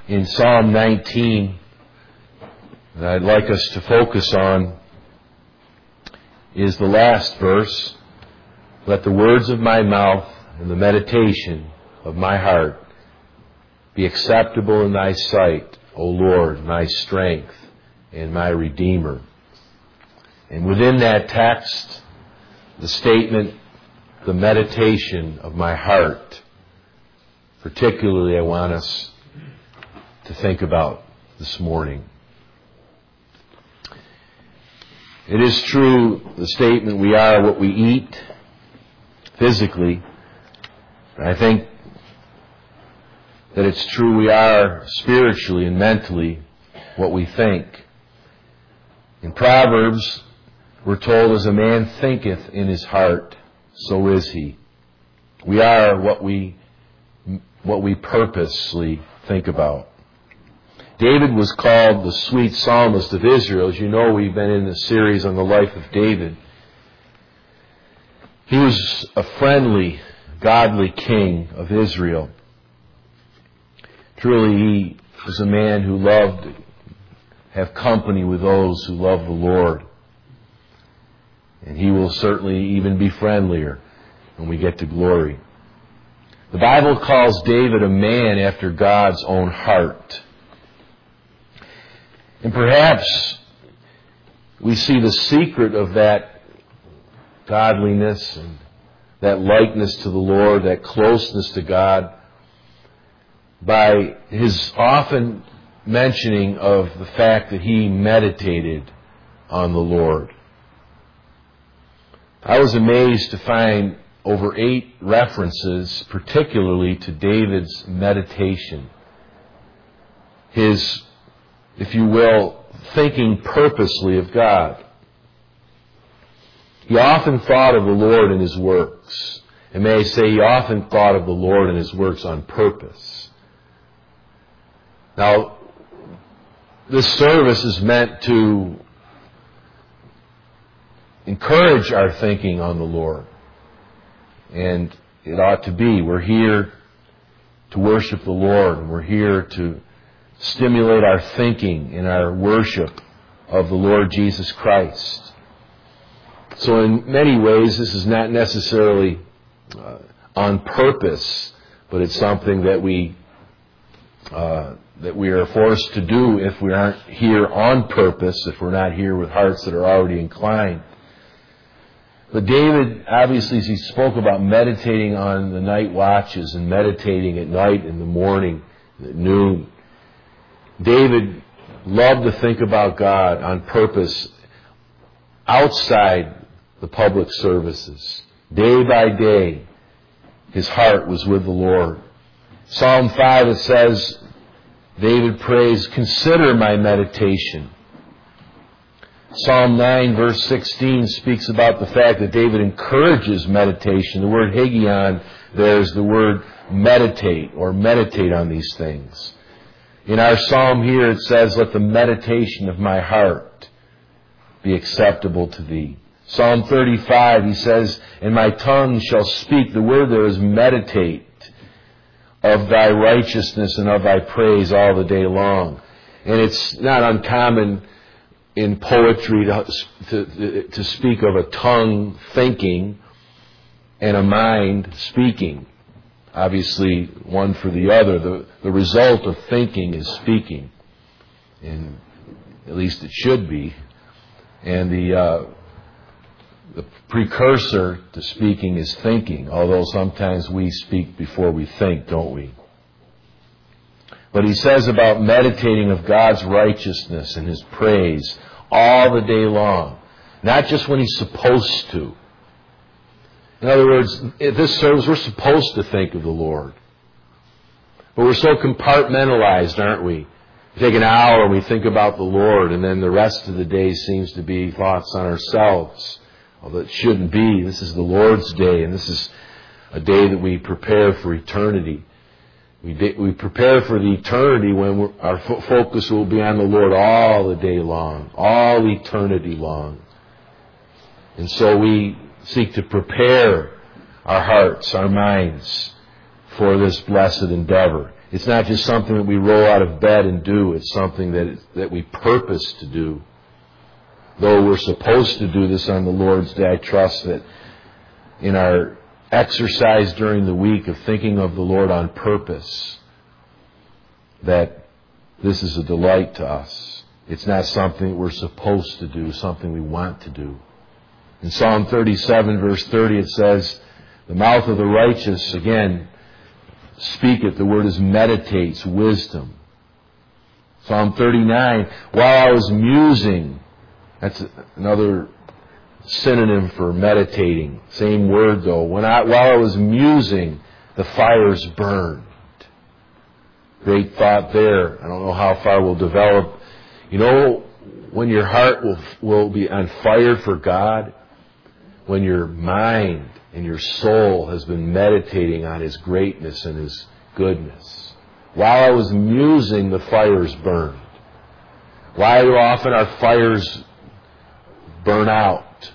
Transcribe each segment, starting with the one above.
in Psalm 19 that I'd like us to focus on is the last verse. Let the words of my mouth and the meditation of my heart be acceptable in thy sight, O Lord, my strength and my Redeemer. And within that text, the statement, the meditation of my heart, particularly I want us to think about this morning. It is true, the statement, we are what we eat physically. And I think that it's true we are spiritually and mentally what we think. In Proverbs, we're told, as a man thinketh in his heart, so is he. We are what we purposely think about. David was called the sweet psalmist of Israel. As you know, we've been in a series on the life of David. He was a friendly, godly king of Israel. Truly, he was a man who loved to have company with those who love the Lord. And he will certainly even be friendlier when we get to glory. The Bible calls David a man after God's own heart. And perhaps we see the secret of that godliness and that likeness to the Lord, that closeness to God, by his often mentioning of the fact that he meditated on the Lord. I was amazed to find over 8 references, particularly to David's meditation. His, if you will, thinking purposely of God. He often thought of the Lord and His works. And may I say, he often thought of the Lord and His works on purpose. Now, this service is meant to encourage our thinking on the Lord. And it ought to be. We're here to worship the Lord, and we're here to stimulate our thinking in our worship of the Lord Jesus Christ. So in many ways, this is not necessarily on purpose, but it's something that we are forced to do if we aren't here on purpose, if we're not here with hearts that are already inclined. But David, obviously, as he spoke about meditating on the night watches and meditating at night, in the morning, at noon, David loved to think about God on purpose outside the public services. Day by day, his heart was with the Lord. Psalm 5, it says, David prays, consider my meditation. Psalm 9, verse 16 speaks about the fact that David encourages meditation. The word hagion there is the word meditate, or meditate on these things. In our psalm here it says, let the meditation of my heart be acceptable to thee. Psalm 35, he says, and my tongue shall speak. The word there is meditate of thy righteousness and of thy praise all the day long. And it's not uncommon in poetry to speak of a tongue thinking and a mind speaking. Obviously, one for the other. The result of thinking is speaking. And at least it should be. And the precursor to speaking is thinking, although sometimes we speak before we think, don't we? But he says about meditating of God's righteousness and His praise all the day long. Not just when He's supposed to. In other words, at this service, we're supposed to think of the Lord. But we're so compartmentalized, aren't we? We take an hour and we think about the Lord, and then the rest of the day seems to be thoughts on ourselves. Although it shouldn't be. This is the Lord's day, and this is a day that we prepare for eternity. We prepare for the eternity when our focus will be on the Lord all the day long, all eternity long. And so we seek to prepare our hearts, our minds for this blessed endeavor. It's not just something that we roll out of bed and do. It's something that we purpose to do. Though we're supposed to do this on the Lord's Day, I trust that in our exercise during the week of thinking of the Lord on purpose, that this is a delight to us. It's not something that we're supposed to do, something we want to do. In Psalm 37, verse 30, it says, the mouth of the righteous, again, speaketh, the word is meditates, wisdom. Psalm 39, while I was musing, that's another synonym for meditating. Same word though. While I was musing, the fires burned. Great thought there. I don't know how far we'll develop. You know, when your heart will be on fire for God, when your mind and your soul has been meditating on His greatness and His goodness. While I was musing, the fires burned. Why do often our fires burn out?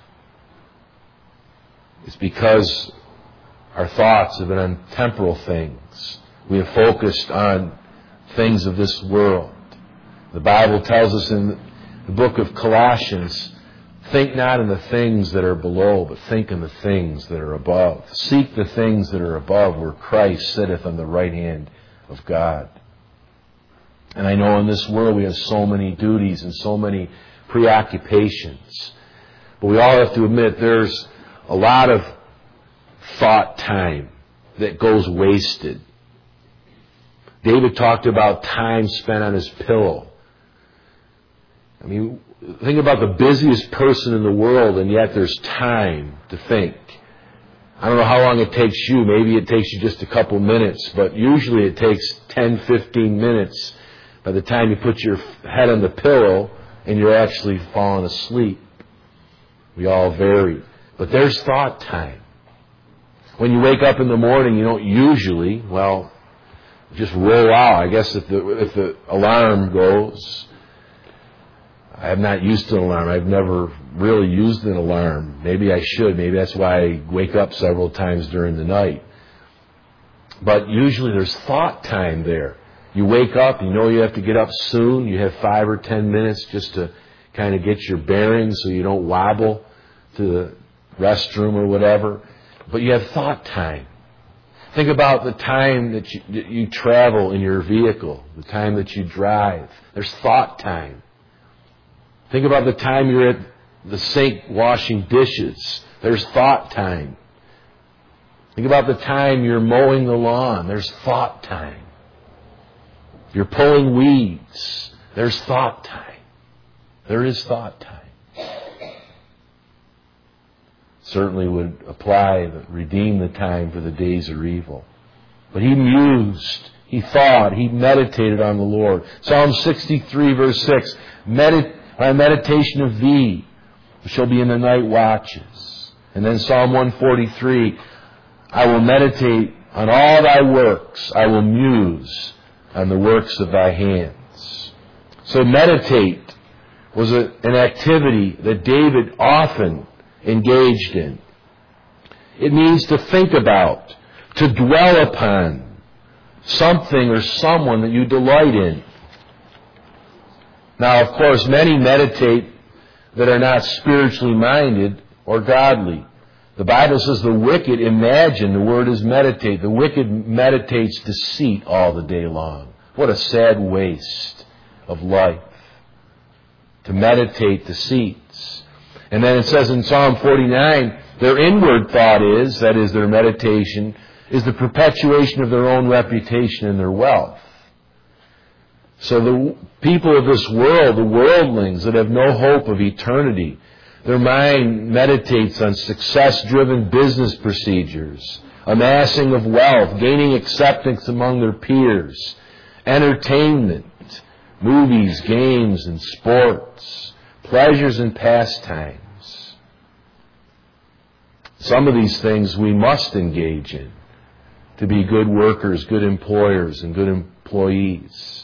It's because our thoughts have been on temporal things. We have focused on things of this world. The Bible tells us in the book of Colossians, think not in the things that are below, but think in the things that are above. Seek the things that are above, where Christ sitteth on the right hand of God. And I know in this world we have so many duties and so many preoccupations. But we all have to admit there's a lot of thought time that goes wasted. David talked about time spent on his pillow. I mean, think about the busiest person in the world, and yet there's time to think. I don't know how long it takes you. Maybe it takes you just a couple minutes, but usually it takes 10, 15 minutes by the time you put your head on the pillow and you're actually falling asleep. We all vary. But there's thought time. When you wake up in the morning, you don't usually, just roll out. I guess if the alarm goes, I am not used to an alarm. I've never really used an alarm. Maybe I should. Maybe that's why I wake up several times during the night. But usually there's thought time there. You wake up, you know you have to get up soon. You have 5 or 10 minutes just to kind of get your bearings so you don't wobble to the restroom or whatever. But you have thought time. Think about the time that you travel in your vehicle, the time that you drive. There's thought time. Think about the time you're at the sink washing dishes. There's thought time. Think about the time you're mowing the lawn. There's thought time. You're pulling weeds. There's thought time. There is thought time. Certainly would apply, redeem the time, for the days are evil. But he mused, he thought, he meditated on the Lord. Psalm 63 verse 6, my meditation of thee shall be in the night watches. And then Psalm 143, I will meditate on all thy works. I will muse on the works of thy hands. So meditate was an activity that David often engaged in. It means to think about, to dwell upon something or someone that you delight in. Now, of course, many meditate that are not spiritually minded or godly. The Bible says the wicked imagine, the word is meditate. The wicked meditates deceit all the day long. What a sad waste of life, to meditate deceits. And then it says in Psalm 49, their inward thought is, that is their meditation, is the perpetuation of their own reputation and their wealth. So the people of this world, the worldlings that have no hope of eternity, their mind meditates on success-driven business procedures, amassing of wealth, gaining acceptance among their peers, entertainment, movies, games, and sports, pleasures and pastimes. Some of these things we must engage in to be good workers, good employers, and good employees.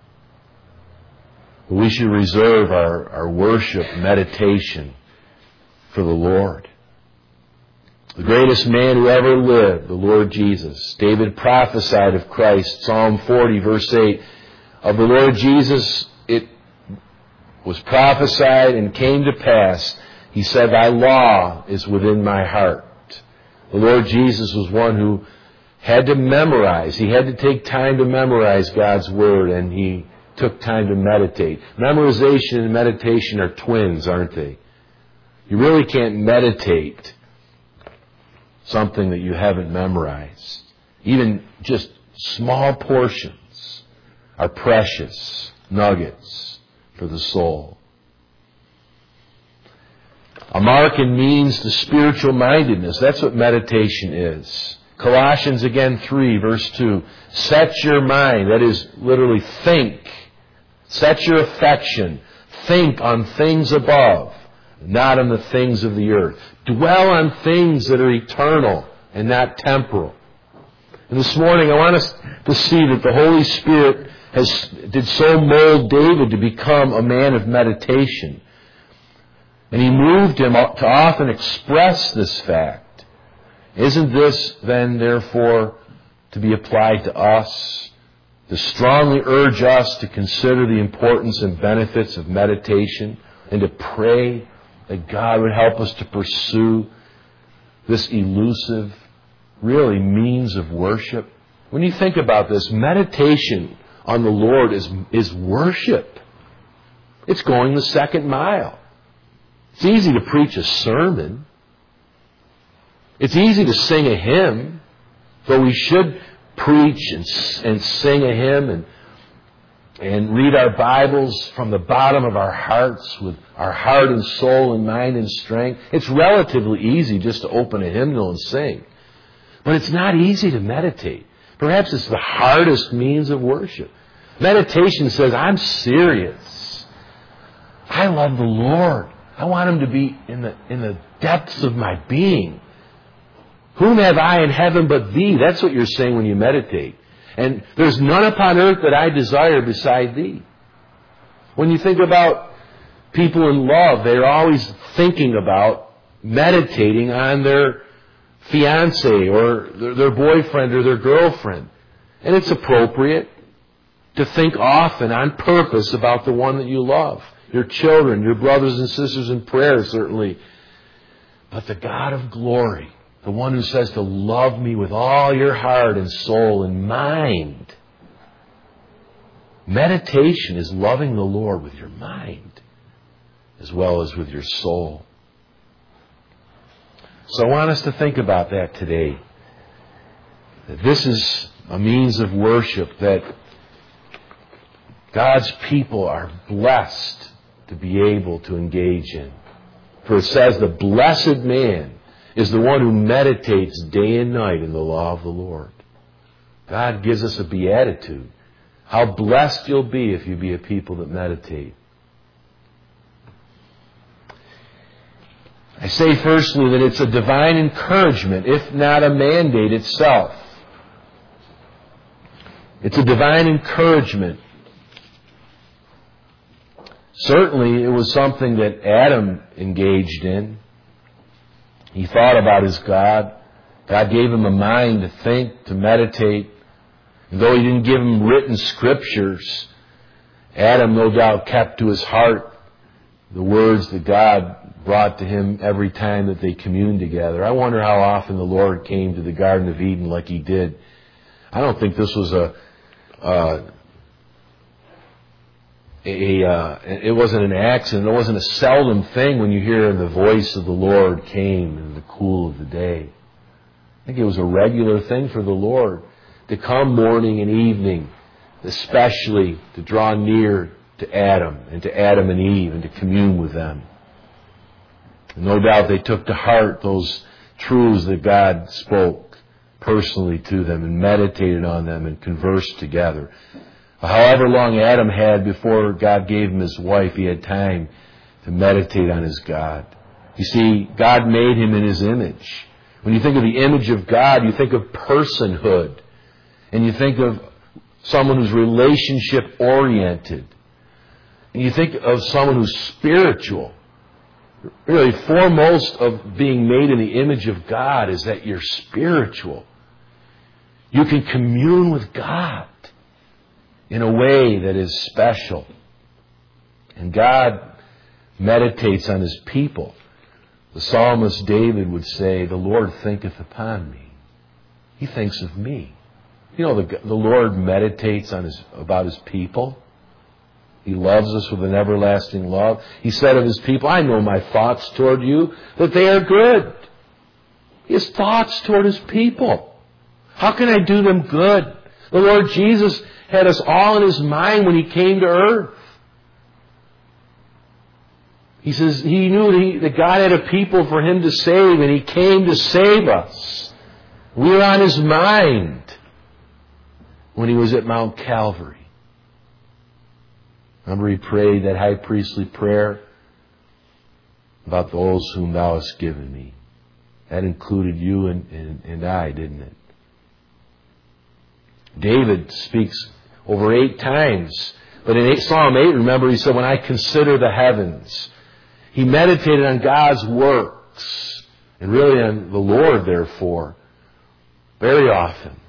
But we should reserve our worship, meditation for the Lord. The greatest man who ever lived, the Lord Jesus. David prophesied of Christ, Psalm 40, verse 8, of the Lord Jesus, it was prophesied and came to pass. He said, thy law is within my heart. The Lord Jesus was one who had to memorize. He had to take time to memorize God's Word, and he took time to meditate. Memorization and meditation are twins, aren't they? You really can't meditate something that you haven't memorized. Even just small portions are precious nuggets for the soul. A mark and means to spiritual mindedness. That's what meditation is. Colossians again 3 verse 2. Set your mind, that is literally think. Set your affection. Think on things above, not on the things of the earth. Dwell on things that are eternal and not temporal. And this morning I want us to see that the Holy Spirit did so mold David to become a man of meditation. And he moved him to often express this fact. Isn't this then, therefore, to be applied to us? To strongly urge us to consider the importance and benefits of meditation and to pray that God would help us to pursue this elusive, really, means of worship. When you think about this, meditation on the Lord is worship. It's going the second mile. It's easy to preach a sermon. It's easy to sing a hymn, but we should preach and sing a hymn and read our Bibles from the bottom of our hearts with our heart and soul and mind and strength. It's relatively easy just to open a hymnal and sing. But it's not easy to meditate. Perhaps it's the hardest means of worship. Meditation says, I'm serious. I love the Lord. I want Him to be in the depths of my being. Whom have I in heaven but Thee? That's what you're saying when you meditate. And there's none upon earth that I desire beside Thee. When you think about people in love, they're always thinking about meditating on their fiancé or their boyfriend or their girlfriend. And it's appropriate to think often on purpose about the one that you love. Your children, your brothers and sisters in prayer, certainly. But the God of glory, the one who says to love me with all your heart and soul and mind. Meditation is loving the Lord with your mind as well as with your soul. So I want us to think about that today. That this is a means of worship that God's people are blessed to be able to engage in. For it says the blessed man is the one who meditates day and night in the law of the Lord. God gives us a beatitude. How blessed you'll be if you be a people that meditate. I say firstly that it's a divine encouragement, if not a mandate itself. It's a divine encouragement. Certainly it was something that Adam engaged in. He thought about his God. God gave him a mind to think, to meditate. And though He didn't give him written scriptures, Adam no doubt kept to his heart the words that God brought to him every time that they communed together. I wonder how often the Lord came to the Garden of Eden like He did. I don't think this was it wasn't an accident. It wasn't a seldom thing when you hear the voice of the Lord came in the cool of the day. I think it was a regular thing for the Lord to come morning and evening, especially to draw near to Adam and Eve and to commune with them. And no doubt they took to heart those truths that God spoke personally to them and meditated on them and conversed together. However long Adam had before God gave him his wife, he had time to meditate on his God. You see, God made him in His image. When you think of the image of God, you think of personhood. And you think of someone who's relationship-oriented. And you think of someone who's spiritual. really foremost of being made in the image of God is that you're spiritual. You can commune with God in a way that is special. And God meditates on His people. The psalmist David would say, "The Lord thinketh upon me." He thinks of me. You know, the Lord meditates about His people. He loves us with an everlasting love. He said of His people, "I know my thoughts toward you, that they are good." His thoughts toward His people. How can I do them good? The Lord Jesus had us all in His mind when He came to earth. He says He knew that God had a people for Him to save, and He came to save us. We were on His mind when He was at Mount Calvary. Remember, He prayed that high priestly prayer about those whom Thou hast given me. That included you and I, didn't it? David speaks over 8 times. But in Psalm 8, remember, he said, when I consider the heavens, he meditated on God's works, and really on the Lord, therefore, very often.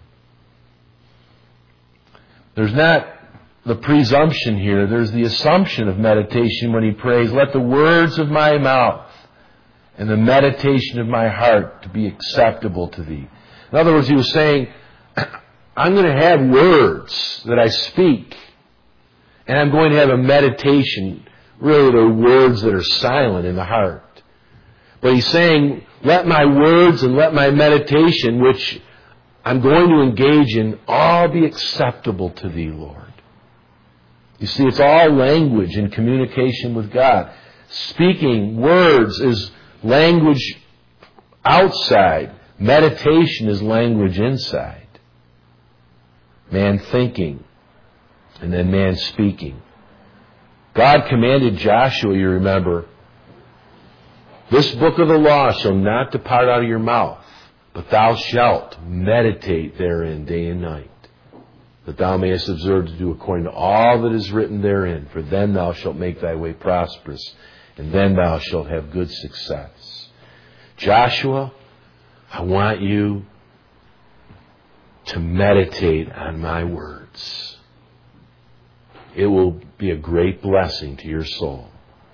There's not the presumption here. There's the assumption of meditation when he prays, "Let the words of my mouth and the meditation of my heart to be acceptable to Thee." In other words, he was saying, I'm going to have words that I speak, and I'm going to have a meditation. Really, they're words that are silent in the heart. But he's saying, let my words and let my meditation, which I'm going to engage in, all be acceptable to Thee, Lord. You see, it's all language in communication with God. Speaking words is language outside. Meditation is language inside. Man thinking, and then man speaking. God commanded Joshua, you remember, "This book of the law shall not depart out of your mouth, but thou shalt meditate therein day and night, that thou mayest observe to do according to all that is written therein. For then thou shalt make thy way prosperous, and then thou shalt have good success." Joshua, I want you to meditate on my words. It will be a great blessing to your soul.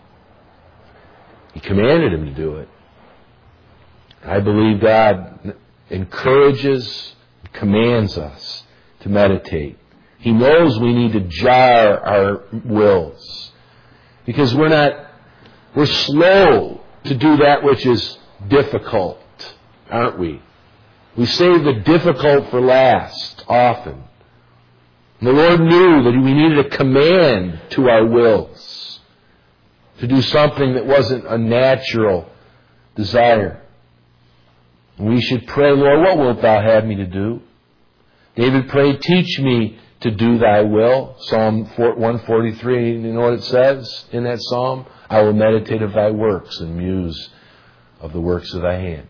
He commanded him to do it. I believe God encourages, commands us to meditate. He knows we need to jar our wills, because we're slow to do that which is difficult, aren't we? We save the difficult for last, often. And the Lord knew that we needed a command to our wills to do something that wasn't a natural desire. And we should pray, "Lord, what wilt Thou have me to do?" David prayed, "Teach me to do Thy will." Psalm 143, you know what it says in that psalm? "I will meditate of Thy works and muse of the works of Thy hands."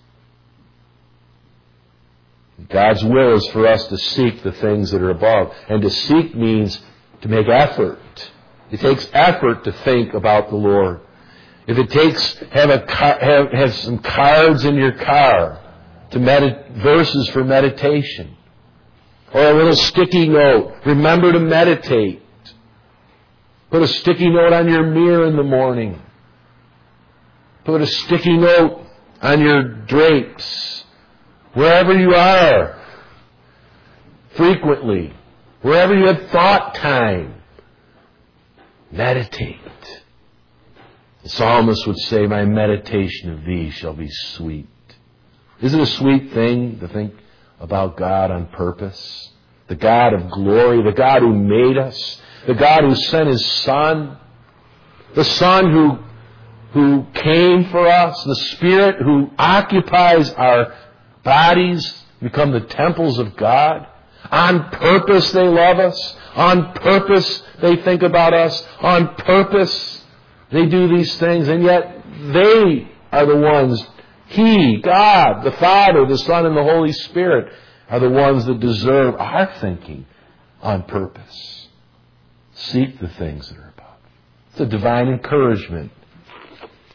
God's will is for us to seek the things that are above. And to seek means to make effort. It takes effort to think about the Lord. If it takes, have some cards in your car to verses for meditation. Or a little sticky note. Remember to meditate. Put a sticky note on your mirror in the morning. Put a sticky note on your drapes. Wherever you are, frequently, wherever you have thought time, meditate. The psalmist would say, "My meditation of Thee shall be sweet." Isn't it a sweet thing to think about God on purpose? The God of glory, the God who made us, the God who sent His Son, the Son who came for us, the Spirit who occupies our bodies, become the temples of God. On purpose they love us. On purpose they think about us. On purpose they do these things. And yet they are the ones, He, God, the Father, the Son, and the Holy Spirit, are the ones that deserve our thinking on purpose. Seek the things that are above. It's a divine encouragement.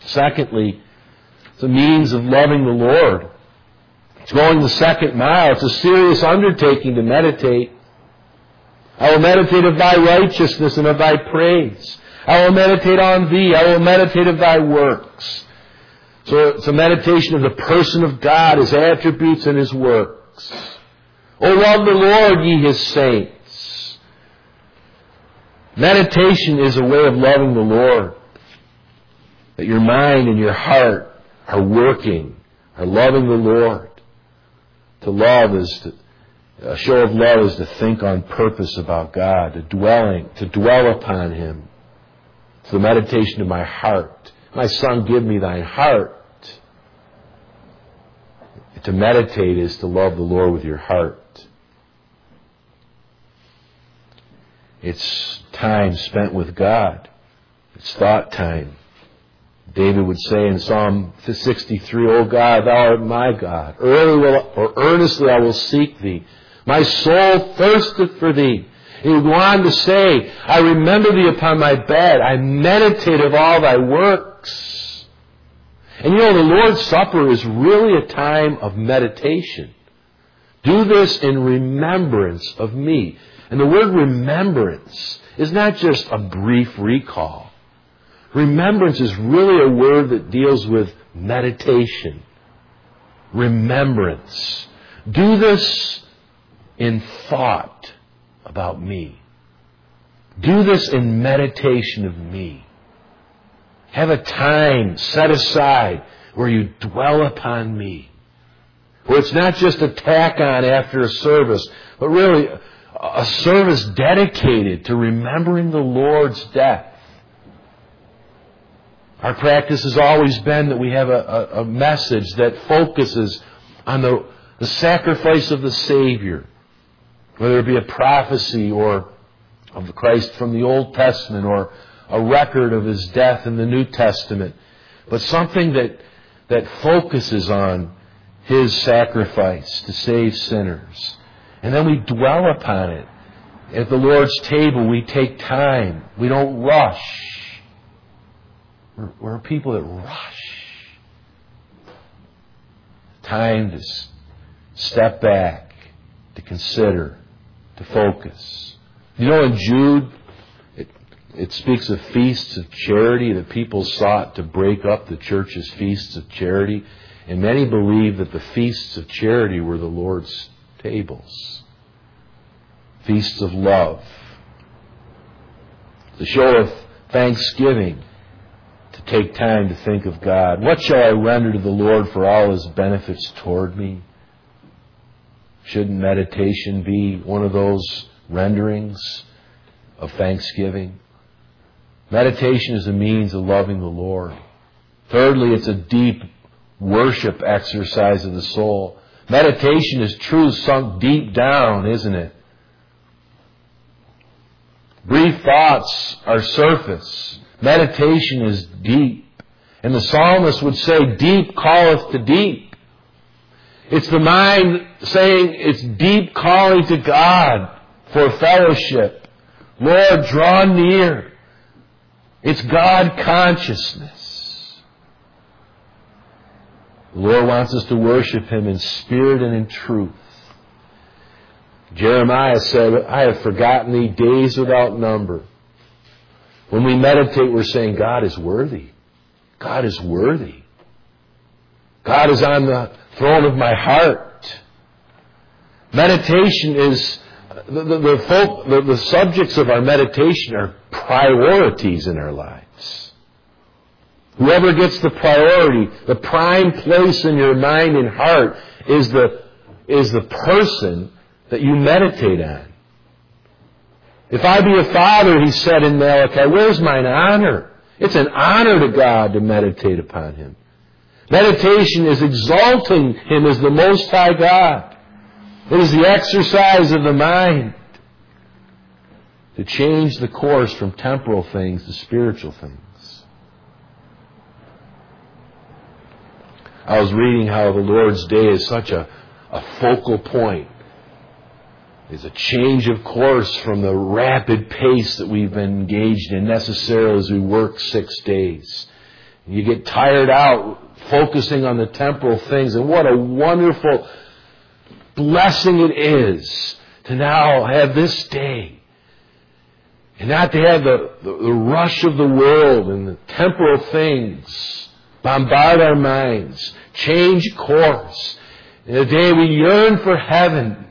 Secondly, it's a means of loving the Lord. It's going the second mile. It's a serious undertaking to meditate. I will meditate of thy righteousness and of thy praise. I will meditate on thee. I will meditate of thy works. So it's a meditation of the person of God, His attributes and His works. O love the Lord, ye His saints. Meditation is a way of loving the Lord. That your mind and your heart are working, are loving the Lord. To love is a show of love is to think on purpose about God, to dwell upon Him. It's the meditation of my heart. My son, give me thine heart. To meditate is to love the Lord with your heart. It's time spent with God. It's thought time. David would say in Psalm 63, O God, thou art my God. Earnestly I will seek thee. My soul thirsteth for thee. He would go on to say, I remember thee upon my bed. I meditate of all thy works. And the Lord's Supper is really a time of meditation. Do this in remembrance of me. And the word remembrance is not just a brief recall. Remembrance is really a word that deals with meditation. Remembrance. Do this in thought about me. Do this in meditation of me. Have a time set aside where you dwell upon me. Where it's not just a tack on after a service, but really a service dedicated to remembering the Lord's death. Our practice has always been that we have a message that focuses on the sacrifice of the Savior, whether it be a prophecy or of Christ from the Old Testament or a record of His death in the New Testament, but something that focuses on His sacrifice to save sinners. And then we dwell upon it. At the Lord's table, we take time. We don't rush. We're people that rush. Time to step back, to consider, to focus. In Jude, it speaks of feasts of charity, that people sought to break up the church's feasts of charity. And many believe that the feasts of charity were the Lord's tables. Feasts of love. The show of thanksgiving. To take time to think of God. What shall I render to the Lord for all His benefits toward me? Shouldn't meditation be one of those renderings of thanksgiving? Meditation is a means of loving the Lord. Thirdly, it's a deep worship exercise of the soul. Meditation is truth sunk deep down, isn't it? Brief thoughts are surface. Meditation is deep. And the psalmist would say, deep calleth to deep. It's the mind saying it's deep calling to God for fellowship. Lord, draw near. It's God consciousness. The Lord wants us to worship Him in spirit and in truth. Jeremiah said, I have forgotten thee days without number. When we meditate, we're saying, God is worthy. God is worthy. God is on the throne of my heart. Meditation is, the subjects of our meditation are priorities in our lives. Whoever gets the priority, the prime place in your mind and heart is the person that you meditate on. If I be a father, he said in Malachi, where's mine honor? It's an honor to God to meditate upon Him. Meditation is exalting Him as the Most High God. It is the exercise of the mind to change the course from temporal things to spiritual things. I was reading how the Lord's Day is such a focal point. It's a change of course from the rapid pace that we've been engaged in necessarily as we work 6 days. You get tired out focusing on the temporal things. And what a wonderful blessing it is to now have this day. And not to have the rush of the world and the temporal things bombard our minds, change course. In a day we yearn for heaven.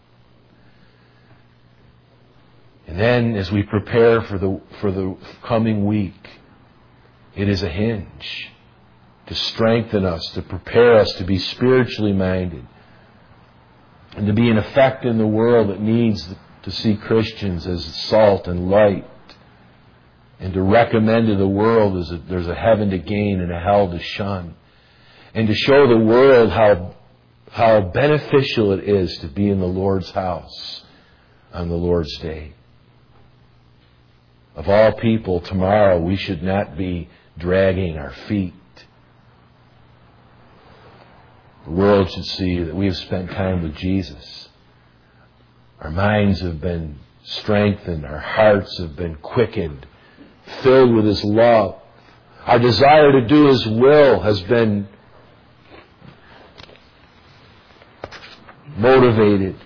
And then as we prepare for the coming week, it is a hinge to strengthen us, to prepare us to be spiritually minded, and to be an effect in the world that needs to see Christians as salt and light, and to recommend to the world that there's a heaven to gain and a hell to shun, and to show the world how beneficial it is to be in the Lord's house on the Lord's day. Of all people, tomorrow we should not be dragging our feet. The world should see that we have spent time with Jesus. Our minds have been strengthened. Our hearts have been quickened, filled with His love. Our desire to do His will has been motivated.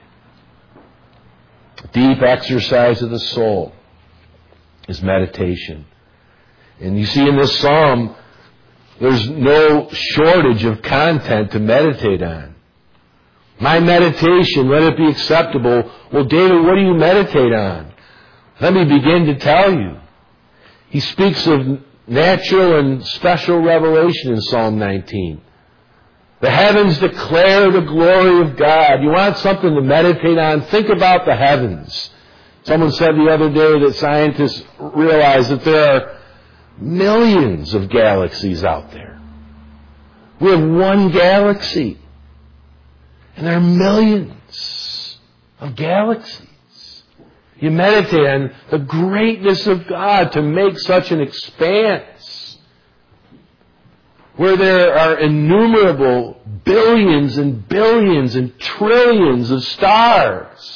Deep exercise of the soul is meditation. And you see in this psalm, there's no shortage of content to meditate on. My meditation, let it be acceptable. Well, David, what do you meditate on? Let me begin to tell you. He speaks of natural and special revelation in Psalm 19. The heavens declare the glory of God. You want something to meditate on? Think about the heavens. Someone said the other day that scientists realize that there are millions of galaxies out there. We have one galaxy. And there are millions of galaxies. You meditate on the greatness of God to make such an expanse where there are innumerable billions and billions and trillions of stars.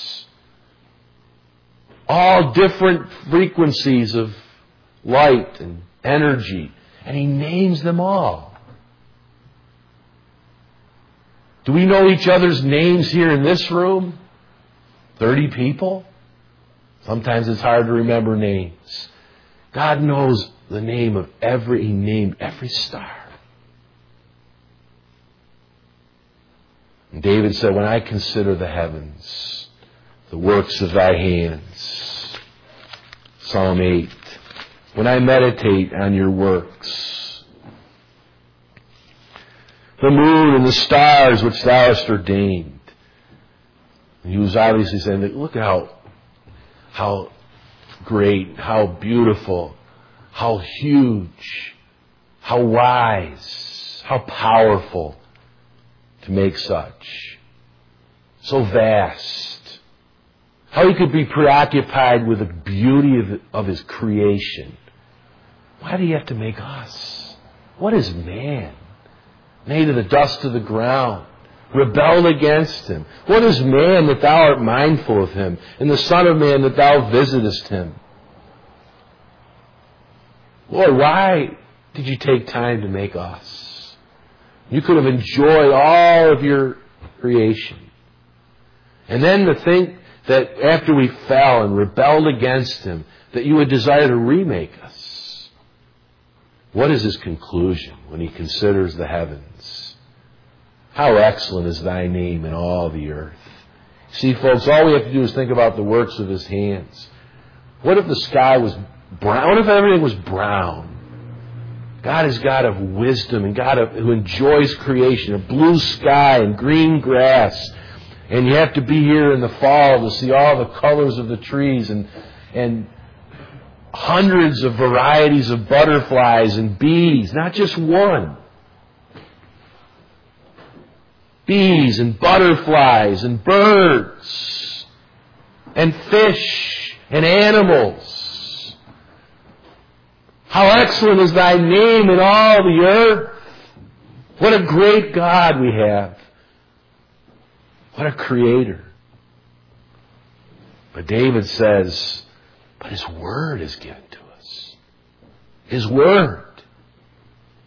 All different frequencies of light and energy. And He names them all. Do we know each other's names here in this room? 30 people? Sometimes it's hard to remember names. God knows the name of He named every star. And David said, when I consider the heavens, the works of thy hands. Psalm 8. When I meditate on your works, the moon and the stars which thou hast ordained. And he was obviously saying that look how great, how beautiful, how huge, how wise, how powerful to make such. So vast. How He could be preoccupied with the beauty of His creation. Why do you have to make us? What is man? Made of the dust of the ground. Rebelled against Him. What is man that thou art mindful of him? And the Son of Man that thou visitest him? Lord, why did you take time to make us? You could have enjoyed all of your creation. And then to think that after we fell and rebelled against Him, that you would desire to remake us. What is His conclusion when He considers the heavens? How excellent is thy name in all the earth. See, folks, all we have to do is think about the works of His hands. What if the sky was brown? What if everything was brown? God is God of wisdom and God who enjoys creation, a blue sky and green grass. And you have to be here in the fall to see all the colors of the trees and hundreds of varieties of butterflies and bees, not just one. Bees and butterflies and birds and fish and animals. How excellent is thy name in all the earth. What a great God we have. What a creator. But David says, but His Word is given to us. His Word.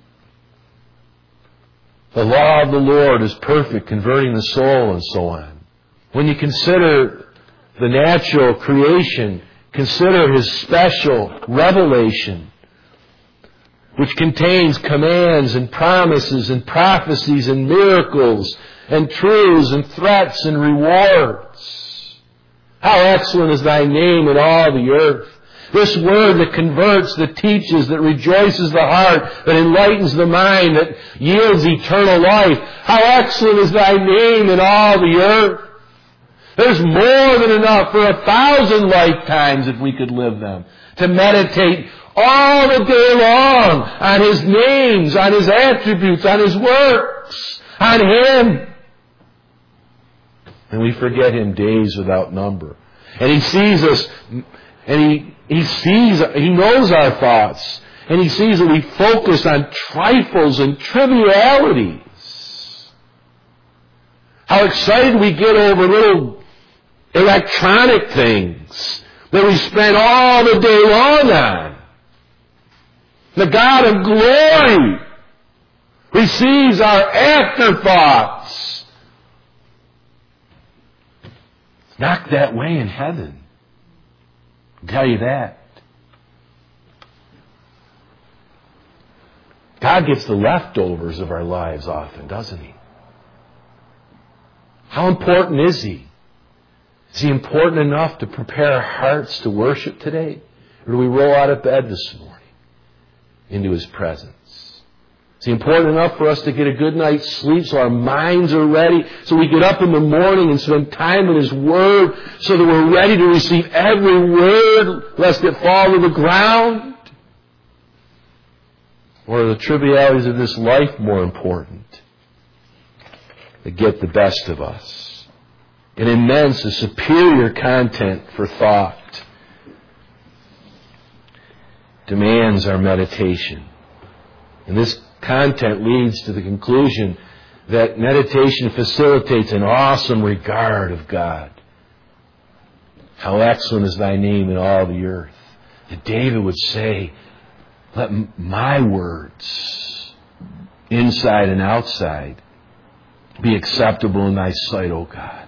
The law of the Lord is perfect, converting the soul, and so on. When you consider the natural creation, consider His special revelation, which contains commands and promises and prophecies and miracles and truths and threats and rewards. How excellent is Thy name in all the earth. This word that converts, that teaches, that rejoices the heart, that enlightens the mind, that yields eternal life. How excellent is Thy name in all the earth. There's more than enough for 1,000 lifetimes if we could live them, to meditate all the day long on His names, on His attributes, on His works, on Him. And we forget Him days without number. And He sees us, and He knows our thoughts, and He sees that we focus on trifles and trivialities. How excited we get over little electronic things that we spend all the day long on. The God of glory receives our afterthoughts. It's not that way in heaven. I'll tell you that. God gets the leftovers of our lives often, doesn't He? How important is He? Is He important enough to prepare our hearts to worship today? Or do we roll out of bed this morning into His presence? Is He important enough for us to get a good night's sleep so our minds are ready, so we get up in the morning and spend time in His Word so that we're ready to receive every word lest it fall to the ground? Or are the trivialities of this life more important that get the best of us? An immense, a superior content for thought demands our meditation. And this content leads to the conclusion that meditation facilitates an awesome regard of God. How excellent is Thy name in all the earth. That David would say, let my words, inside and outside, be acceptable in Thy sight, O God.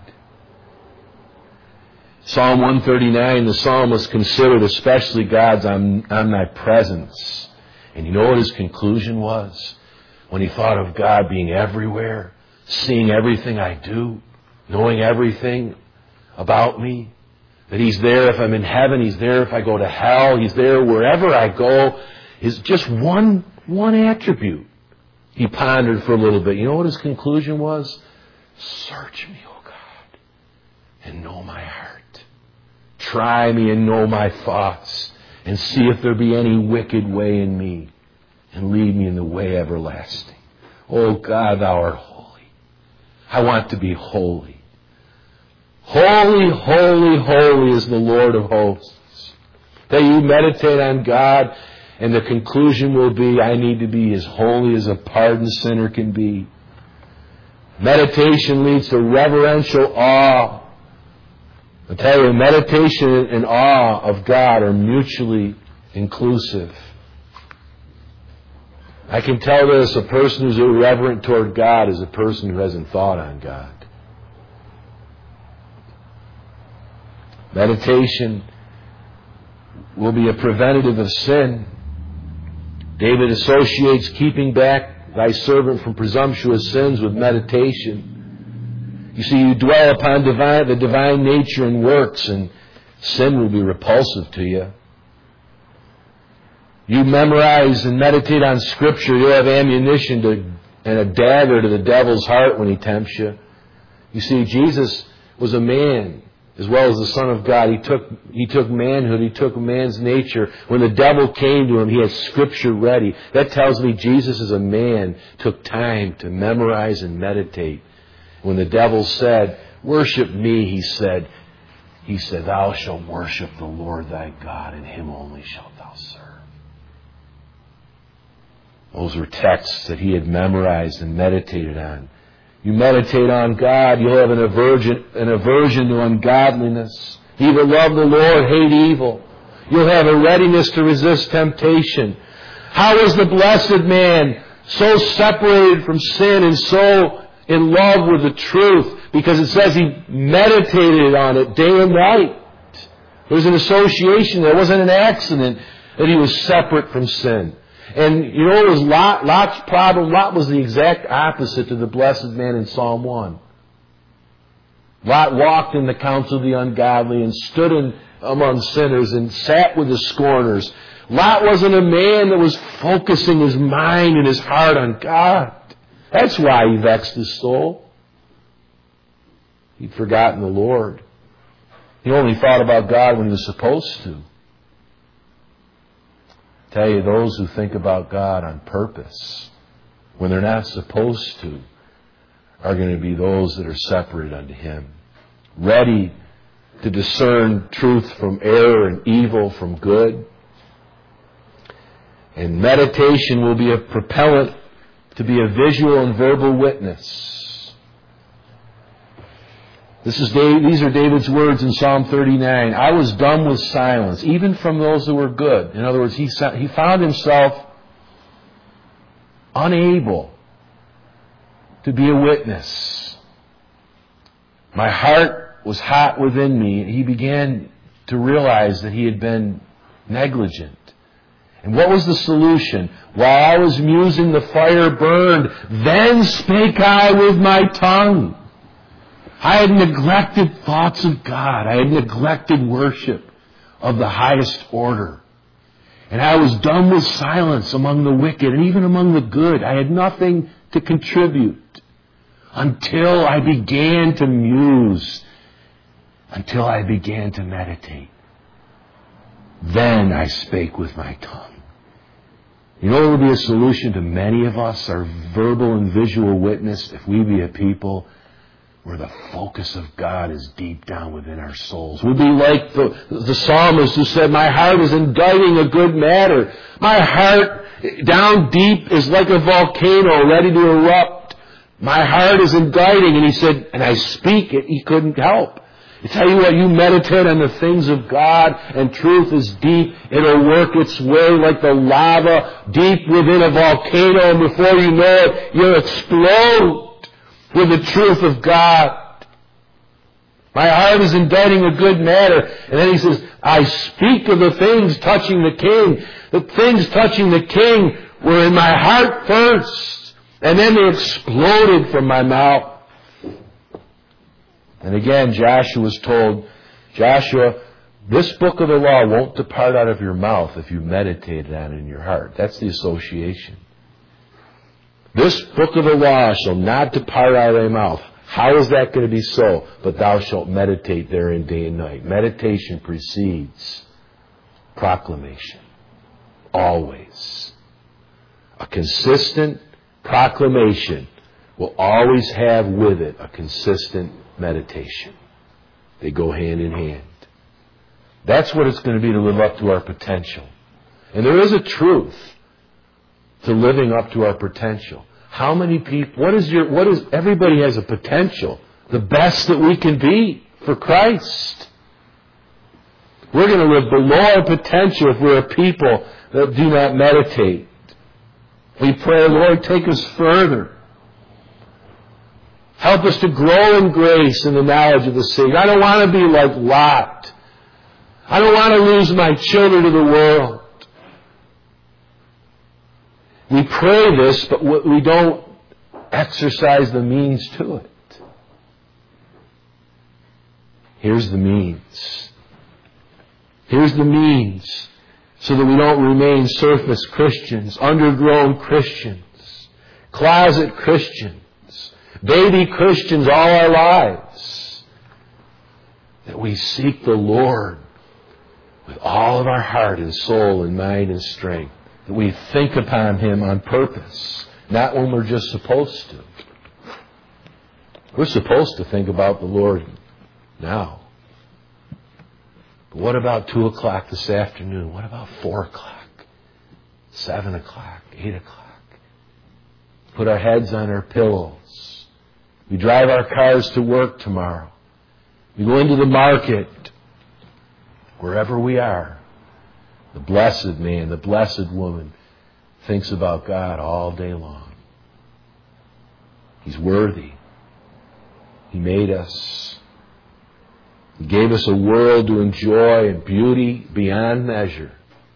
Psalm 139, the psalmist considered especially God's omnipresence. And you know what his conclusion was? When he thought of God being everywhere, seeing everything I do, knowing everything about me, that He's there if I'm in heaven, He's there if I go to hell, He's there wherever I go, is just one attribute. He pondered for a little bit. You know what his conclusion was? Search me, O God, and know my heart. Try me and know my thoughts, and see if there be any wicked way in me, and lead me in the way everlasting. Oh God, Thou art holy. I want to be holy. Holy, holy, holy is the Lord of hosts. That you meditate on God, and the conclusion will be, I need to be as holy as a pardoned sinner can be. Meditation leads to reverential awe. I tell you, meditation and awe of God are mutually inclusive. I can tell this, a person who's irreverent toward God is a person who hasn't thought on God. Meditation will be a preventative of sin. David associates keeping back thy servant from presumptuous sins with meditation. You see, you dwell upon the divine nature and works, and sin will be repulsive to you. You memorize and meditate on Scripture, you'll have ammunition and a dagger to the devil's heart when he tempts you. You see, Jesus was a man as well as the Son of God. He took manhood, He took man's nature. When the devil came to Him, He had Scripture ready. That tells me Jesus as a man took time to memorize and meditate. When the devil said, worship me, he said, thou shalt worship the Lord thy God, and Him only shalt thou serve. Those were texts that he had memorized and meditated on. You meditate on God, you'll have an aversion to ungodliness. He that love the Lord hate evil. You'll have a readiness to resist temptation. How is the blessed man so separated from sin and so in love with the truth, because it says he meditated on it day and night. There was an association. There wasn't an accident that he was separate from sin. And you know, it was Lot's problem. Lot was the exact opposite to the blessed man in Psalm 1. Lot walked in the counsel of the ungodly and stood among sinners and sat with the scorners. Lot wasn't a man that was focusing his mind and his heart on God. That's why he vexed his soul. He'd forgotten the Lord. He only thought about God when he was supposed to. I tell you, those who think about God on purpose, when they're not supposed to, are going to be those that are separate unto Him, ready to discern truth from error and evil from good. And meditation will be a propellant to be a visual and verbal witness. These are David's words in Psalm 39. I was dumb with silence, even from those who were good. In other words, he found himself unable to be a witness. My heart was hot within me. He began to realize that he had been negligent. And what was the solution? While I was musing, the fire burned. Then spake I with my tongue. I had neglected thoughts of God. I had neglected worship of the highest order. And I was dumb with silence among the wicked and even among the good. I had nothing to contribute until I began to muse, until I began to meditate. Then I spake with my tongue. You know what would be a solution to many of us, our verbal and visual witness, if we be a people where the focus of God is deep down within our souls? We'll be like the psalmist who said, my heart is inditing a good matter. My heart down deep is like a volcano ready to erupt. My heart is inditing, and he said, and I speak it, he couldn't help. I tell you what, you meditate on the things of God and truth is deep. It'll work its way like the lava deep within a volcano, and before you know it, you'll explode with the truth of God. My heart is inditing a good matter. And then he says, I speak of the things touching the king. The things touching the king were in my heart first, and then they exploded from my mouth. And again, Joshua was told, Joshua, this book of the law won't depart out of your mouth if you meditate on it in your heart. That's the association. This book of the law shall not depart out of thy mouth. How is that going to be so? But thou shalt meditate therein day and night. Meditation precedes proclamation. Always. A consistent proclamation will always have with it a consistent meditation. They go hand in hand. That's what it's going to be to live up to our potential. And there is a truth to living up to our potential. How many people, everybody has a potential. The best that we can be for Christ. We're going to live below our potential if we're a people that do not meditate. We pray, Lord, take us further. Help us to grow in grace and the knowledge of the Savior. I don't want to be like Lot. I don't want to lose my children to the world. We pray this, but we don't exercise the means to it. Here's the means. Here's the means so that we don't remain surface Christians, undergrown Christians, closet Christians, baby Christians all our lives. That we seek the Lord with all of our heart and soul and mind and strength. That we think upon Him on purpose, not when we're just supposed to. We're supposed to think about the Lord now. But what about 2 o'clock this afternoon? What about 4 o'clock? 7 o'clock? 8 o'clock? Put our heads on our pillows. We drive our cars to work tomorrow. We go into the market. Wherever we are. The blessed man, the blessed woman thinks about God all day long. He's worthy. He made us. He gave us a world to enjoy and beauty beyond measure.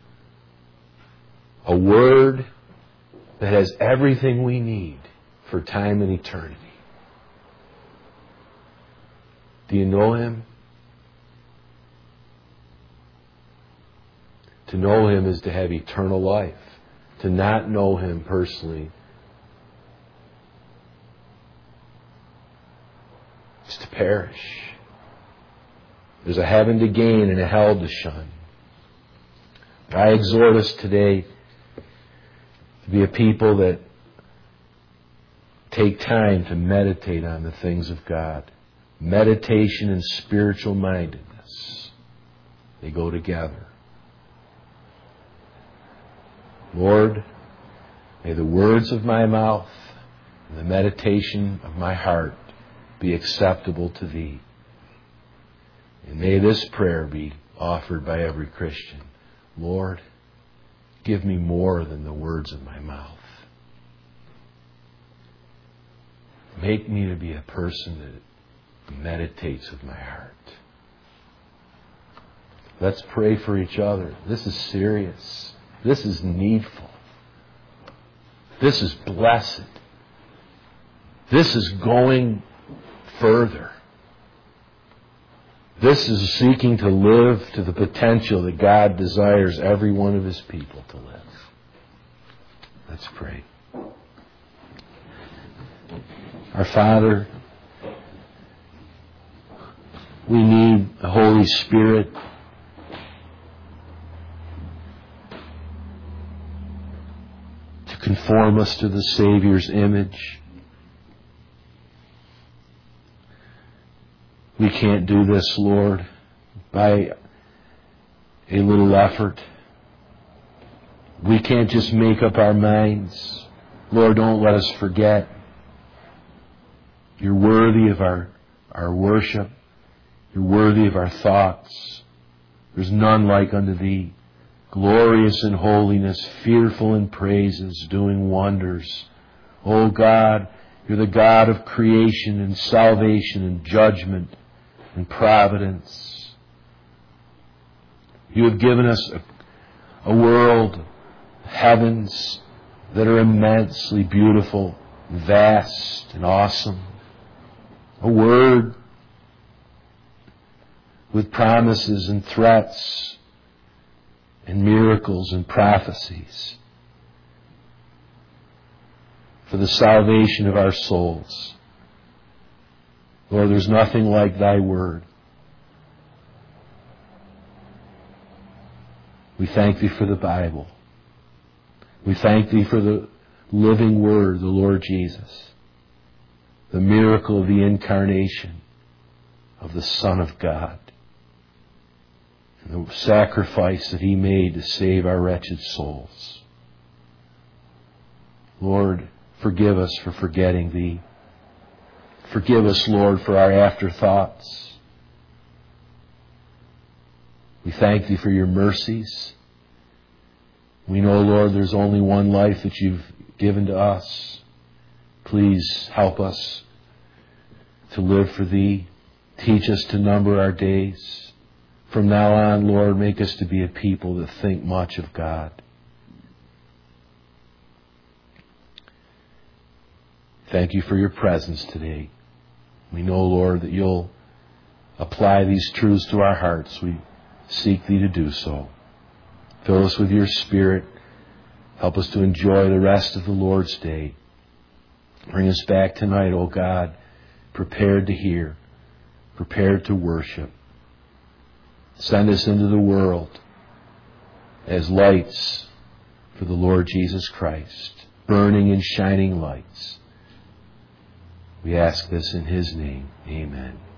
A Word that has everything we need for time and eternity. Do you know Him? To know Him is to have eternal life. To not know Him personally is to perish. There's a heaven to gain and a hell to shun. I exhort us today to be a people that take time to meditate on the things of God. Meditation and spiritual mindedness, they go together. Lord, may the words of my mouth and the meditation of my heart be acceptable to Thee. And may this prayer be offered by every Christian. Lord, give me more than the words of my mouth. Make me to be a person that meditates with my heart. Let's pray for each other. This is serious. This is needful. This is blessed. This is going further. This is seeking to live to the potential that God desires every one of His people to live. Let's pray. Our Father, we need the Holy Spirit to conform us to the Savior's image. We can't do this, Lord, by a little effort. We can't just make up our minds. Lord, don't let us forget. You're worthy of our worship. You're worthy of our thoughts. There's none like unto Thee. Glorious in holiness, fearful in praises, doing wonders. O God, You're the God of creation and salvation and judgment and providence. You have given us a world, heavens that are immensely beautiful, vast and awesome. A Word with promises and threats and miracles and prophecies for the salvation of our souls. Lord, there's nothing like Thy Word. We thank Thee for the Bible. We thank Thee for the living Word, the Lord Jesus, the miracle of the incarnation of the Son of God, and the sacrifice that He made to save our wretched souls. Lord, forgive us for forgetting Thee. Forgive us, Lord, for our afterthoughts. We thank Thee for Your mercies. We know, Lord, there's only one life that You've given to us. Please help us to live for Thee. Teach us to number our days. From now on, Lord, make us to be a people that think much of God. Thank You for Your presence today. We know, Lord, that You'll apply these truths to our hearts. We seek Thee to do so. Fill us with Your Spirit. Help us to enjoy the rest of the Lord's day. Bring us back tonight, O God, prepared to hear, prepared to worship. Send us into the world as lights for the Lord Jesus Christ, burning and shining lights. We ask this in His name. Amen.